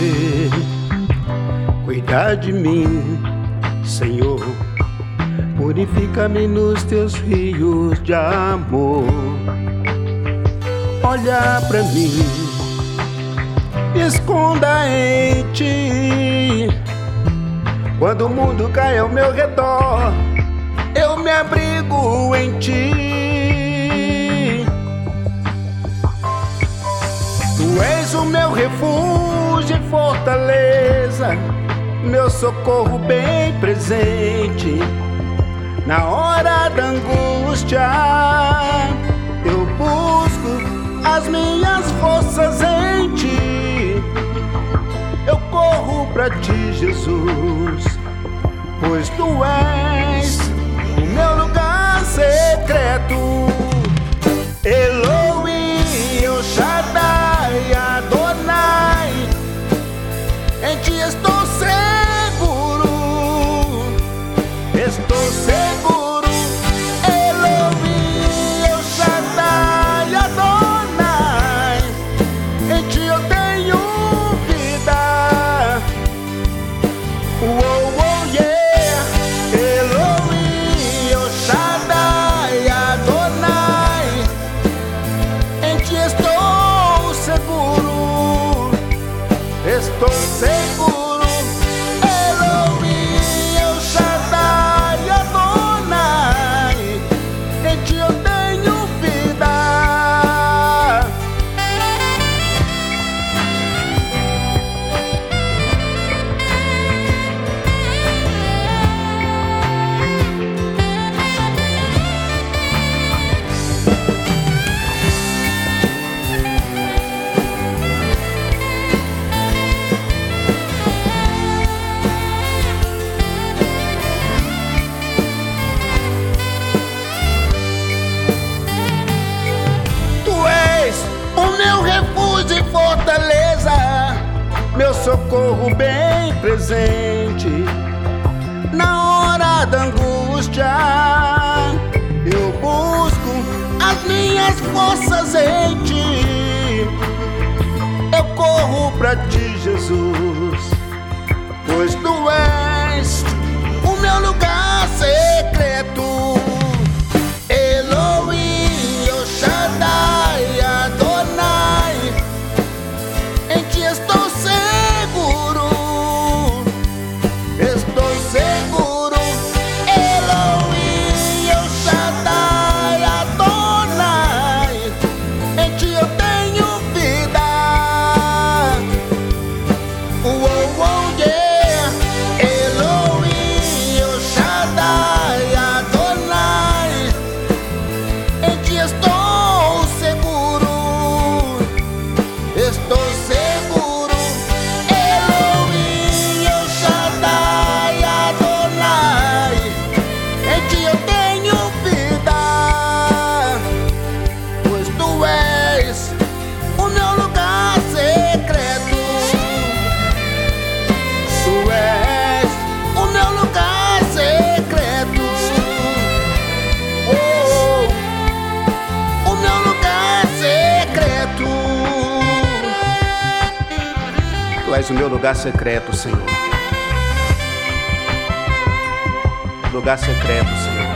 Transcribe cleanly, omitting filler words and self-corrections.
viver. Cuida de mim, Senhor, purifica-me nos teus rios de amor. Olha pra mim, esconda em ti. Quando o mundo cai ao meu redor, eu me abrigo em ti. Tu és o meu refúgio e fortaleza, meu socorro bem presente. Na hora da angústia, eu busco as minhas forças em ti. Eu corro pra ti, Jesus, pois tu és o meu lugar secreto. Elohim, El Shaddai, Adonai, em ti estou seguro, estou seguro. Elohim, El Shaddai, Adonai, em ti eu tenho vida. Oh, oh, yeah. Elohim, El Shaddai, Adonai, em ti estou seguro, estou seguro. Elohim, El Shaddai, Adonai, em ti eu tenho vida. Refúgio e fortaleza, meu socorro bem presente. Na hora da angústia, eu busco as minhas forças em ti. Eu corro pra ti, Jesus, pois tu és o meu lugar secreto. Elohim, El Shaddai, Adonai, em ti estou seguro, estou seguro. Elohim, El Shaddai, Adonai, em ti eu tenho vida. Oh, oh, yeah. Elohim, El Shaddai, Adonai, em ti estou seguro, estou seguro. Elohim, El Shaddai, Adonai, em ti eu tenho vida, pois tu és o meu lugar secreto. Tu és o meu lugar secreto. Oh, o meu lugar secreto. Tu és o meu lugar secreto, Senhor. Lugar secreto, Senhor.